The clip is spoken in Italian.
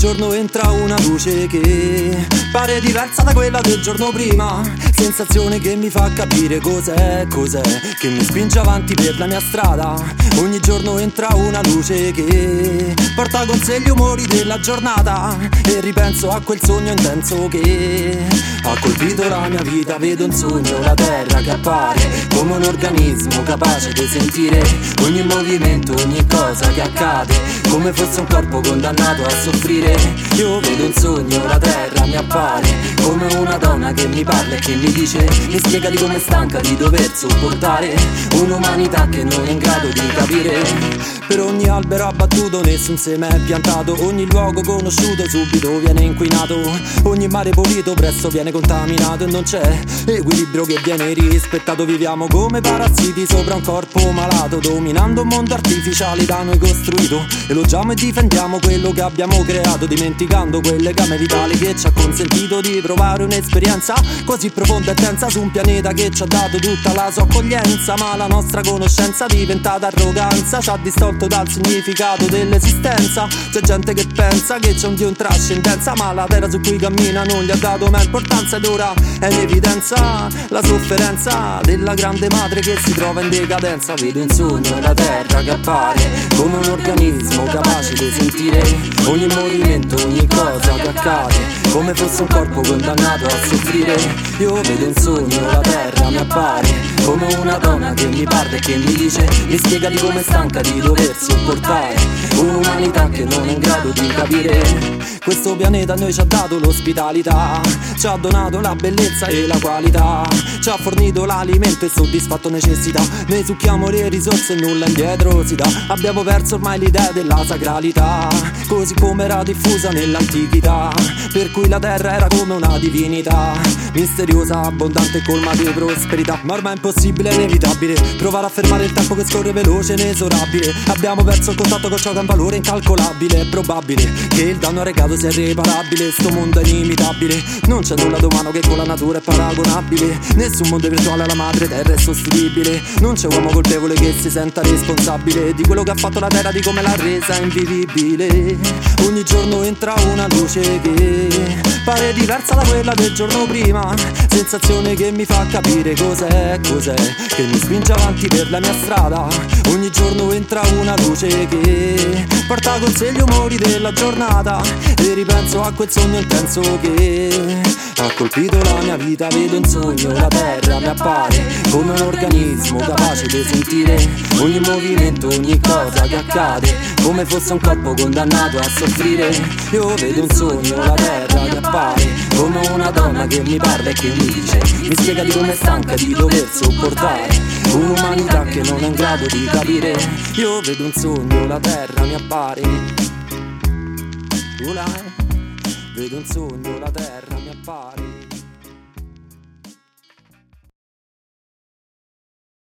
giorno entra una luce che pare diversa da quella del giorno prima, sensazione che mi fa capire cos'è, che mi spinge avanti per la mia strada. Ogni giorno entra una luce che porta con sé gli umori della giornata, e ripenso a quel sogno intenso che ha colpito la mia vita. Vedo un sogno, la terra che appare come un organismo capace di sentire ogni movimento, ogni cosa che accade, come fosse un corpo condannato a soffrire. Io vedo un sogno, la terra mi appare come una donna che mi parla e che mi dice, mi spiega di come è stanca di dover sopportare un'umanità che non è in grado di capire. Per ogni albero abbattuto nessun seme è piantato, ogni luogo conosciuto subito viene inquinato, ogni mare pulito presto viene contaminato, e non c'è equilibrio che viene rispettato. Viviamo come parassiti sopra un corpo malato, dominando un mondo artificiale da noi costruito. Elogiamo e difendiamo quello che abbiamo creato, dimenticando quel legame vitale che ci ha consentito di provare un'esperienza così profonda e tensa su un pianeta che ci ha dato tutta la sua accoglienza. Ma la nostra conoscenza diventata arroganza ci ha distolto dal significato dell'esistenza. C'è gente che pensa che c'è un Dio in trascendenza, ma la terra su cui cammina non gli ha dato mai importanza, ed ora è in evidenza la sofferenza della grande madre che si trova in decadenza. Vedo in sogno la terra che appare come un organismo capace di sentire ogni movimento, ogni cosa che accade, come fosse un corpo condannato a soffrire. Io vedo in sogno, la terra mi appare come una donna che mi parla e che mi dice, mi spiega di come è stanca di dover sopportare un'umanità che non è in grado di capire. Questo pianeta a noi ci ha dato l'ospitalità, ci ha donato la bellezza e la qualità, ci ha fornito l'alimento e soddisfatto necessità. Noi succhiamo le risorse e nulla indietro si dà. Abbiamo perso ormai l'idea della sacralità, così come era diffusa nell'antichità, per cui la terra era come una divinità, misteriosa, abbondante e colma di prosperità. Ma ormai è impossibile, è inevitabile provare a fermare il tempo che scorre veloce e inesorabile. Abbiamo perso il contatto con ciò che ha un valore incalcolabile. È probabile che il danno arrecato sia irreparabile. Sto mondo è inimitabile, non c'è nulla d'umano che con la natura è paragonabile. Nessun mondo virtuale alla madre terra è sostituibile. Non c'è uomo colpevole che si senta responsabile di quello che ha fatto la terra, di come l'ha resa invivibile. Ogni giorno entra una luce che pare diversa da quella del giorno prima, sensazione che mi fa capire cos'è, che mi spinge avanti per la mia strada. Ogni giorno entra una luce che porta con sé gli umori della giornata, e ripenso a quel sogno intenso che ha colpito la mia vita. Vedo un sogno, la terra mi appare come un organismo capace di sentire ogni movimento, ogni cosa che accade, come fosse un corpo condannato a soffrire. Io vedo un sogno, la terra che appare come una donna che mi parla e che mi dice, mi spiega di come è stanca di dover sopportare un'umanità che non è in grado di capire. Io vedo un sogno, la terra mi appare. Vedo un sogno, la terra mi appare.